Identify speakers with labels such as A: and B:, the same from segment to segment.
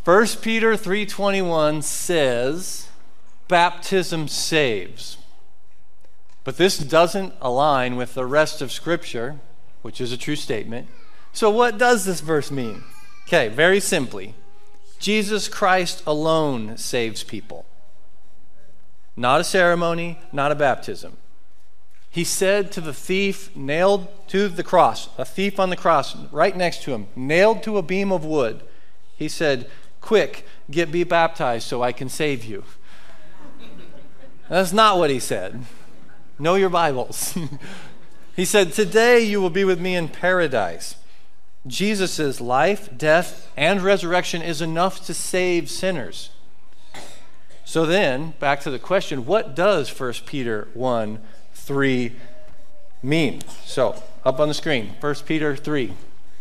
A: 1 Peter 3:21 says, baptism saves. But this doesn't align with the rest of Scripture, which is a true statement. So what does this verse mean? Okay, very simply, Jesus Christ alone saves people. Not a ceremony, not a baptism. He said to the thief nailed to the cross, a thief on the cross right next to him, nailed to a beam of wood, he said, "Quick, be baptized so I can save you." That's not what he said. Know your Bibles. He said, "Today you will be with me in paradise." Jesus' life, death, and resurrection is enough to save sinners. So then, back to the question, what does 1 Peter 1:3 mean? So, up on the screen, 1 Peter 3.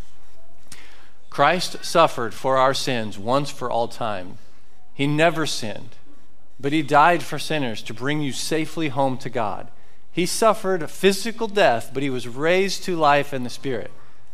A: Christ suffered for our sins once for all time. He never sinned, but he died for sinners to bring you safely home to God. He suffered a physical death, but he was raised to life in the Spirit.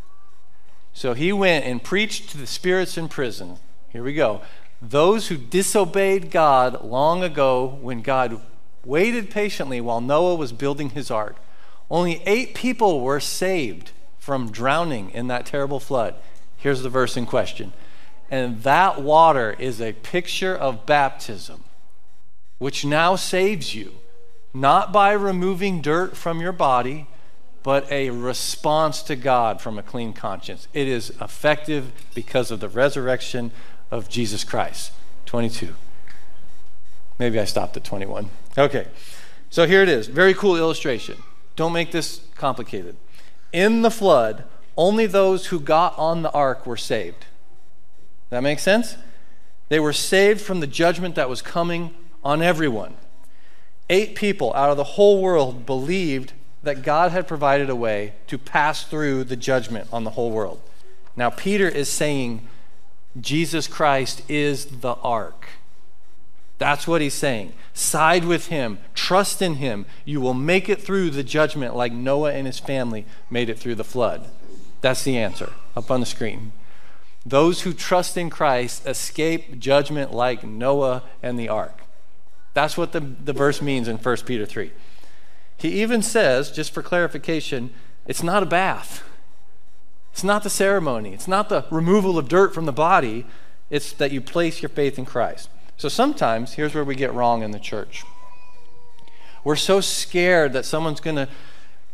A: So he went and preached to the spirits in prison. Here we go. Those who disobeyed God long ago when God waited patiently while Noah was building his ark. Only 8 people were saved from drowning in that terrible flood. Here's the verse in question. And that water is a picture of baptism, which now saves you, not by removing dirt from your body, but a response to God from a clean conscience. It is effective because of the resurrection of Jesus Christ. 22. Maybe I stopped at 21. Okay, so here it is. Very cool illustration. Don't make this complicated. In the flood, only those who got on the ark were saved. That make sense? They were saved from the judgment that was coming on everyone. 8 people out of the whole world believed that God had provided a way to pass through the judgment on the whole world. Now, Peter is saying Jesus Christ is the ark. That's what he's saying. Side with him. Trust in him. You will make it through the judgment like Noah and his family made it through the flood. That's the answer up on the screen. Those who trust in Christ escape judgment like Noah and the ark. That's what the verse means in 1 Peter 3. He even says, just for clarification, it's not a bath. It's not the ceremony. It's not the removal of dirt from the body. It's that you place your faith in Christ. So sometimes, here's where we get wrong in the church. We're so scared that someone's going to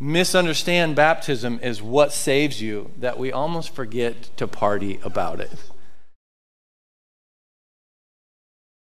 A: misunderstand baptism as what saves you that we almost forget to party about it.